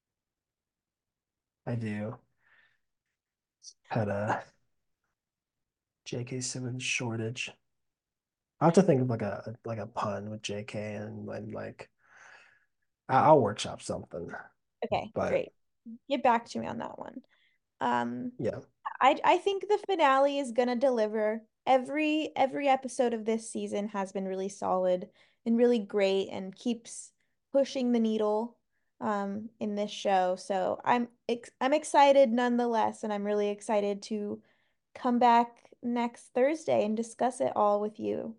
I do. Had a J.K. Simmons shortage. I have to think of like a pun with J.K. and like I'll workshop something. Okay, But great. Get back to me on that one. Um, yeah, I think the finale is gonna deliver. Every episode of this season has been really solid and really great and keeps pushing the needle in this show. So I'm excited nonetheless, and I'm really excited to come back next Thursday and discuss it all with you.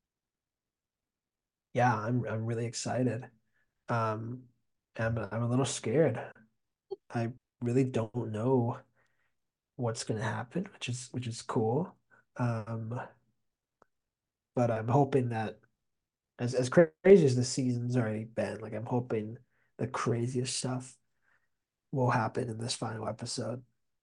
yeah, I'm really excited. Um, I'm a little scared. I really don't know what's gonna happen, which is cool. Um, but I'm hoping that as crazy as the season's already been, like I'm hoping the craziest stuff will happen in this final episode.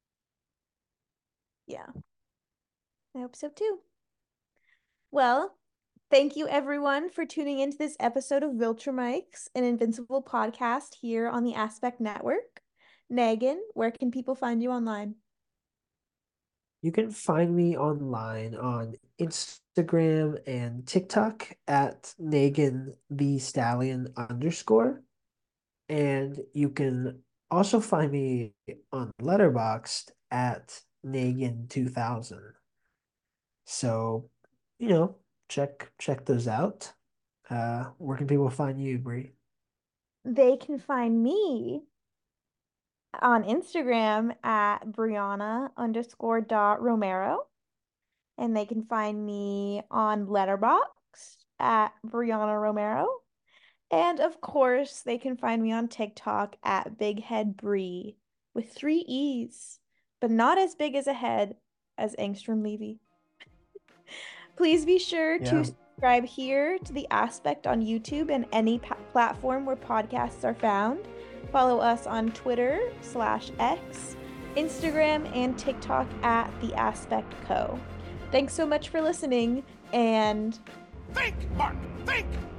Yeah, I hope so too. Well, thank you everyone for tuning into this episode of Viltrumics, an Invincible podcast here on the Aspect Network. Megan, where can people find you online? You can find me online on Instagram and TikTok at Negan the Stallion _. And you can also find me on Letterboxd at Negan 2000. So, check those out. Where can people find you, Brie? They can find me on Instagram at Brianna_.Romero. And they can find me on Letterboxd at Brianna Romero. And of course, they can find me on TikTok at Big Head Bree with 3 E's, but not as big as a head as Angstrom Levy. Please be sure to Yeah. subscribe here to The Aspect on YouTube and any platform where podcasts are found. Follow us on Twitter/X, Instagram, and TikTok at The Aspect Co. Thanks so much for listening, and Think, Martin, think!